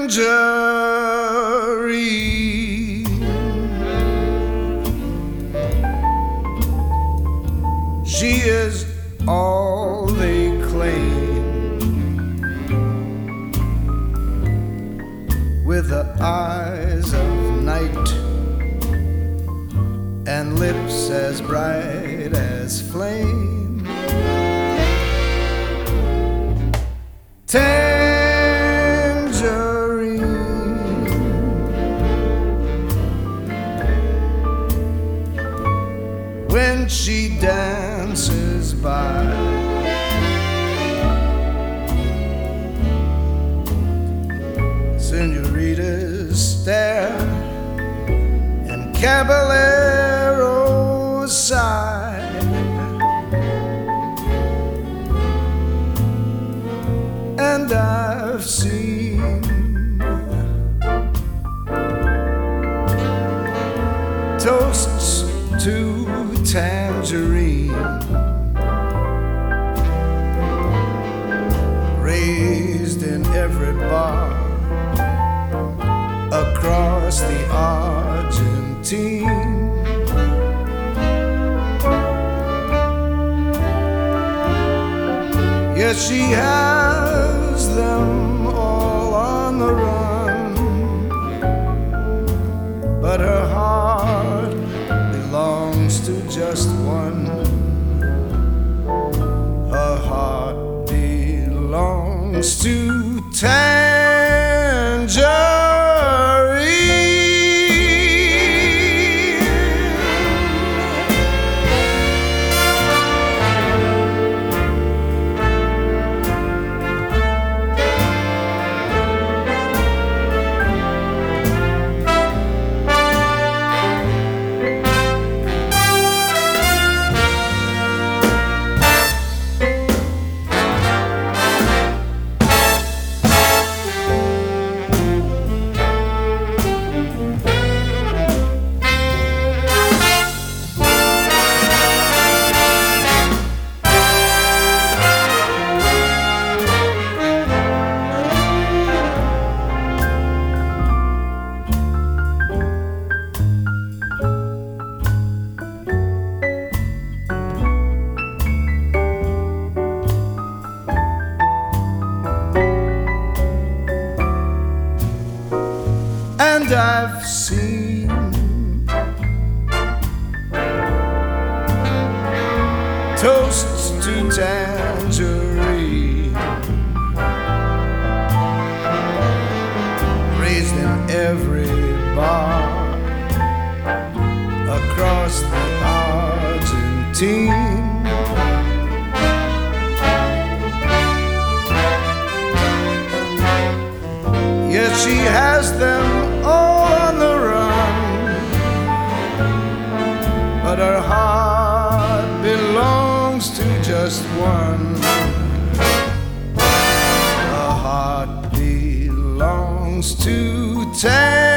She is all they claim, with the eyes of night and lips as bright as flame. Tangerine, when she dances by, senoritas stare and caballeros sigh. And I've seen toasts to tangerine raised in every bar across the Argentine. Yes, she has them all on the run, but her heart belongs to just one. Her heart belongs to Tangerine. And I've seen toasts to tangerine raised in every bar across the Argentine. Yes, she has them all on the run, but her heart belongs to just one. Her heart belongs to Tangerine.